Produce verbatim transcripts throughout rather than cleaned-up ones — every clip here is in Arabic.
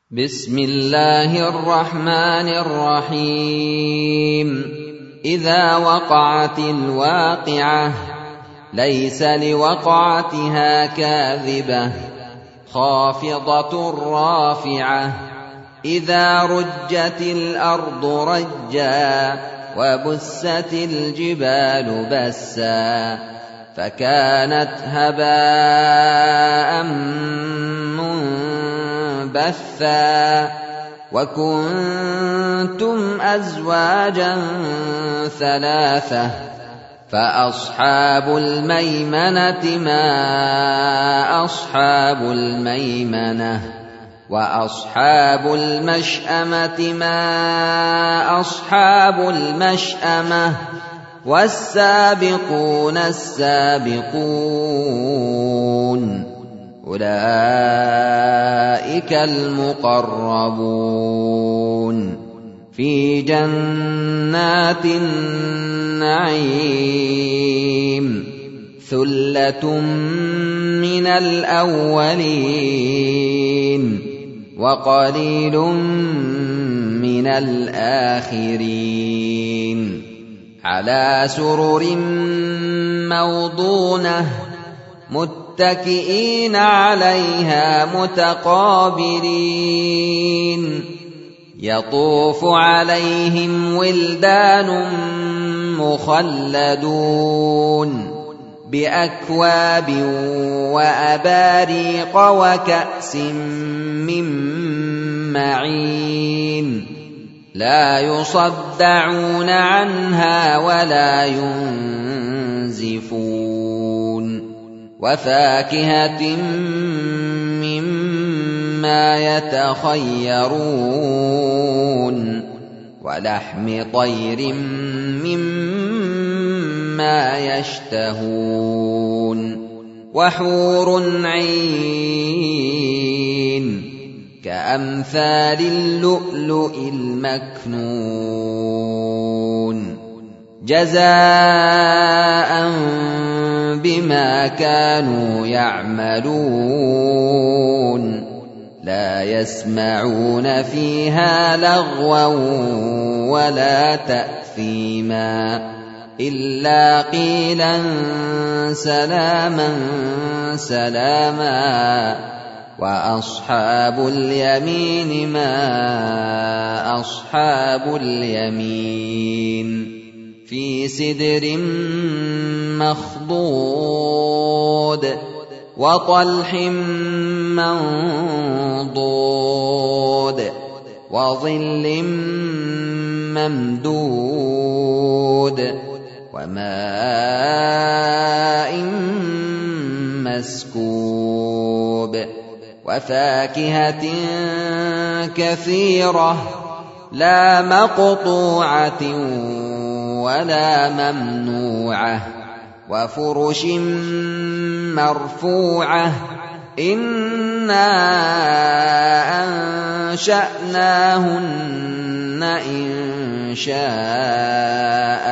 بسم الله الرحمن الرحيم إذا وقعت الواقعة ليس لوقعتها كاذبة خافضة رافعة إذا رجت الأرض رجا وبست الجبال بسا فكانت هباء منبثا وكنتم أزواجا ثلاثة فأصحاب الميمنة ما أصحاب الميمنة وأصحاب المشأمة ما أصحاب المشأمة والسابقون السابقون أولئك المقربون في جنات النعيم ثلة من الأولين وقليل من الآخرين على سرر موضونة متكئين عليها متقابلين يطوف عليهم ولدان مخلدون بأكواب وأباريق وكأس من معين لا يصدعون عنها ولا ينزفون وفاكهة مما يتخيرون ولحم طير مما يشتهون وحور عين كأمثال اللؤلؤ المكنون جزاء بما كانوا يعملون لا يسمعون فيها لغوا ولا تأثيما إلا قيلا سلاما سلاما وأصحاب اليمين ما أصحاب اليمين في سدر مخضود وطلح منضود وظل ممدود وماء مسكوب وفاكهة كثيرة لا مقطوعة ولا ممنوعة وفرش مرفوعة إنا أنشأناهن إن شاء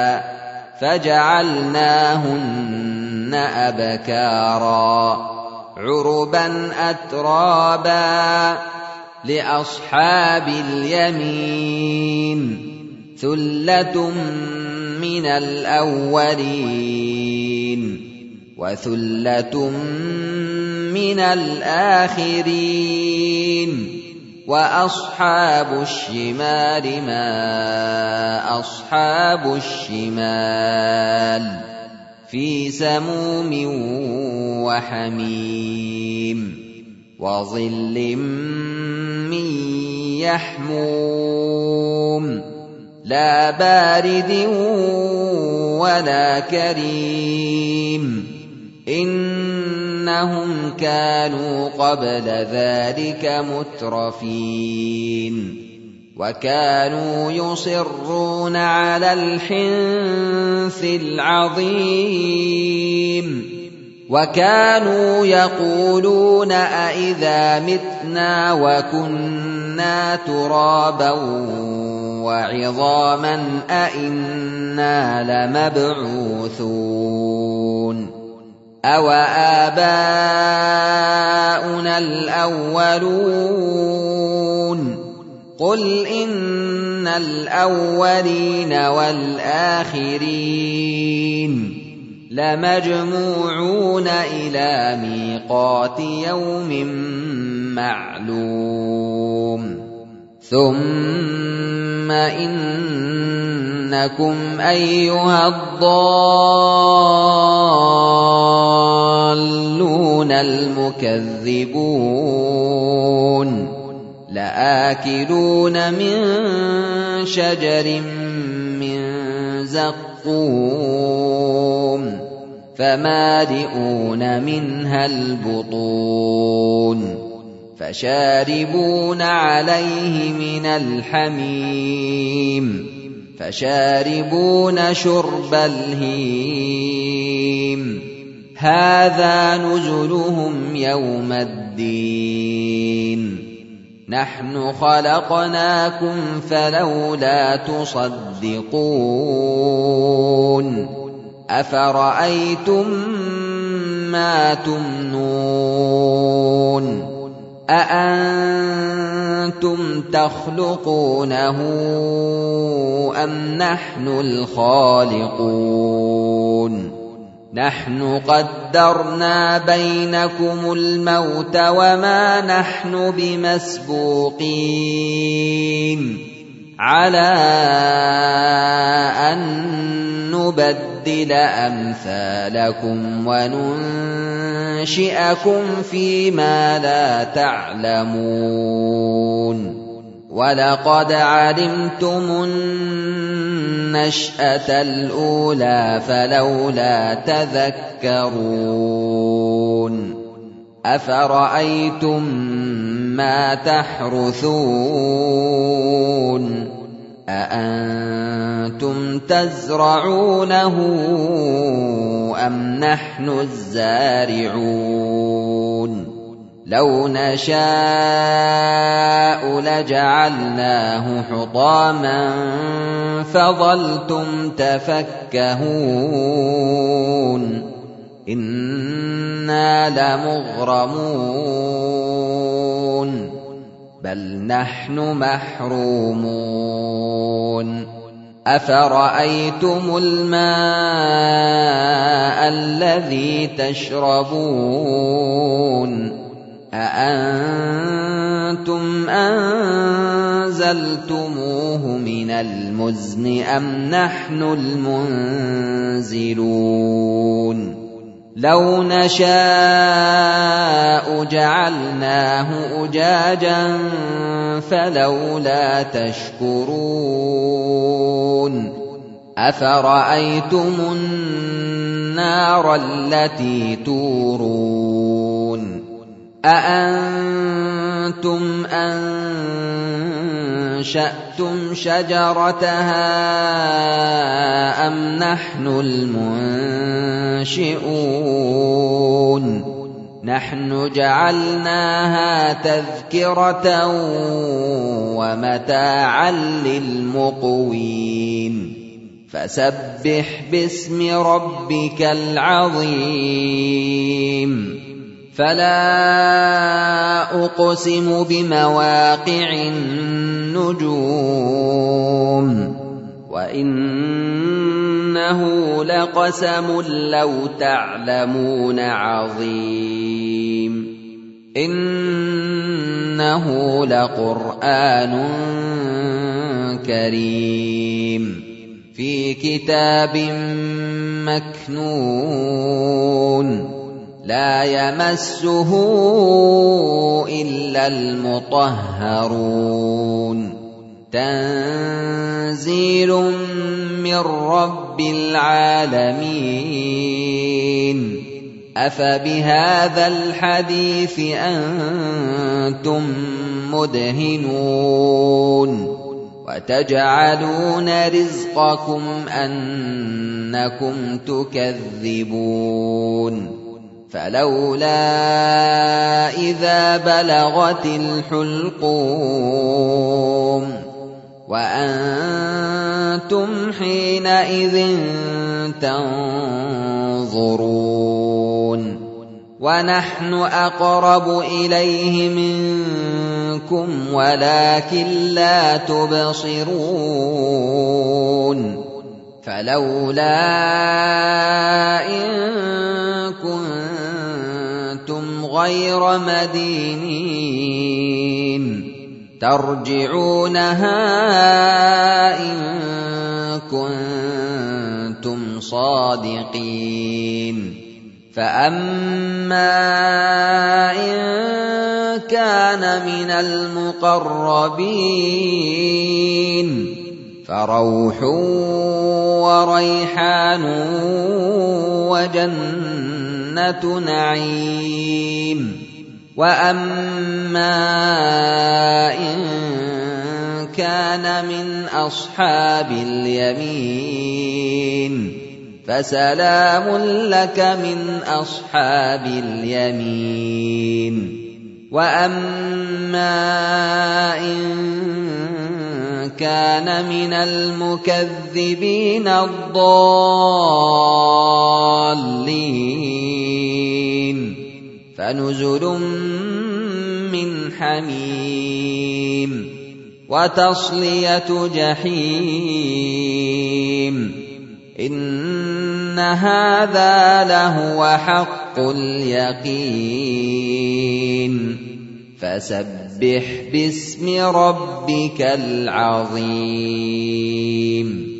فجعلناهن أبكارا عربا أترابا لأصحاب اليمين ثلة من الأولين وثلة من الآخرين وأصحاب الشمال ما أصحاب الشمال في سموم وحميم وظل من يحموم لا بارد ولا كريم إنهم كانوا قبل ذلك مترفين وكانوا يصرون على الحنث العظيم وكانوا يقولون أئذا متنا وكنا ترابا وعظاما أئنا لمبعوثون أَوَآبَاؤُنَا الْأَوَّلُونَ قُلْ إِنَّ الْأَوَّلِينَ وَالْآخِرِينَ لَمَجْمُوعُونَ إِلَىٰ مِيقَاتِ يَوْمٍ مَّعْلُومٍ ثُمَّ إِنَّكُمْ أَيُّهَا الضَّالُّونَ الْمُكَذِّبُونَ لَآكِلُونَ مِن شَجَرٍ مِّن زَقُّومٍ فَمَالِئُونَ مِنْهَا الْبُطُونَ فَشَارِبُونَ عَلَيْهِ مِنَ الْحَمِيمِ فَشَارِبُونَ شُرْبَ الْهِيمِ هَٰذَا نُزُلُهُمْ يَوْمَ الدِّينِ نَحْنُ خَلَقْنَاكُمْ فَلَوْلَا تُصَدِّقُونَ أَفَرَأَيْتُم مَّا تُمْنُونَ أَأَنتُمْ تَخْلُقُونَهُ أَمْ نَحْنُ الْخَالِقُونَ نَحْنُ قَدَّرْنَا بَيْنَكُمُ الْمَوْتَ وَمَا نَحْنُ بِمَسْبُوقِينَ عَلَىٰ أَن نُّبَدِّلَ أَمْثَالَكُمْ وَنُنشِئَكُمْ فِيمَا لَا تَعْلَمُونَ وَلَقَدْ عَلِمْتُمُ النَّشْأَةَ الْأُولَىٰ فَلَوْلَا تَذَكَّرُونَ أَفَرَأَيْتُم مَّا تَحْرُثُونَ أَأَنتُمْ تَزْرَعُونَهُ أَمْ نَحْنُ الزَّارِعُونَ لَوْ نَشَاءُ لَجَعَلْنَاهُ حُطَامًا فَظَلْتُمْ تَفَكَّهُونَ إِنَّا لَمُغْرَمُونَ بَلْ نَحْنُ مَحْرُومُونَ أَفَرَأَيْتُمُ الْمَاءَ الَّذِي تَشْرَبُونَ أَأَنتُمْ أَنزَلْتُمُوهُ مِنَ الْمُزْنِ أَمْ نَحْنُ الْمُنزِلُونَ لَوْ نَشَاءُ جَعَلْنَاهُ أُجَاجًا فَلَوْلَا تَشْكُرُونَ أَفَرَأَيْتُمُ النَّارَ الَّتِي تُورُونَ أَأَنتُمْ أَنشَأْتُمْ شَجَرَتَهَا أَمْ نَحْنُ الْمُنشِئُونَ نَحْنُ جَعَلْنَاهَا تَذْكِرَةً وَمَتَاعًا لِّلْمُقْوِينَ فَسَبِّحْ بِاسْمِ رَبِّكَ الْعَظِيمِ فَلَا أُقْسِمُ بِمَوَاقِعِ النُّجُومِ وَإِنَّهُ لَقَسَمٌ لَّوْ تَعْلَمُونَ عَظِيمٌ إِنَّهُ لَقُرْآنٌ كَرِيمٌ فِي كِتَابٍ مَّكْنُونٍ لَّا يَمَسُّهُ إِلَّا الْمُطَهَّرُونَ تَنزِيلٌ مِّن رَّبِّ الْعَالَمِينَ أَفَبِهَٰذَا الْحَدِيثِ أَنتُم مُّدْهِنُونَ وَتَجْعَلُونَ رِزْقَكُمْ أَنَّكُمْ تُكَذِّبُونَ فَلَوْلَا إِذَا بَلَغَتِ الْحُلْقُومَ وَأَنتُمْ حِينَئِذٍ تَنظُرُونَ ونحن أقرب إليه منكم ولكن لا تبصرون فلولا إن كنتم غير مدينين ترجعونها إن كنتم صادقين فأما إن كان من المقربين فروح وريحان وجنة نعيم وأما إن كان من أصحاب اليمين فسلام لك من أصحاب اليمين وأما إن كان من المكذبين الضالين فنزل من حميم وتصلية جحيم إن هذا لهو حق اليقين فسبح باسم ربك العظيم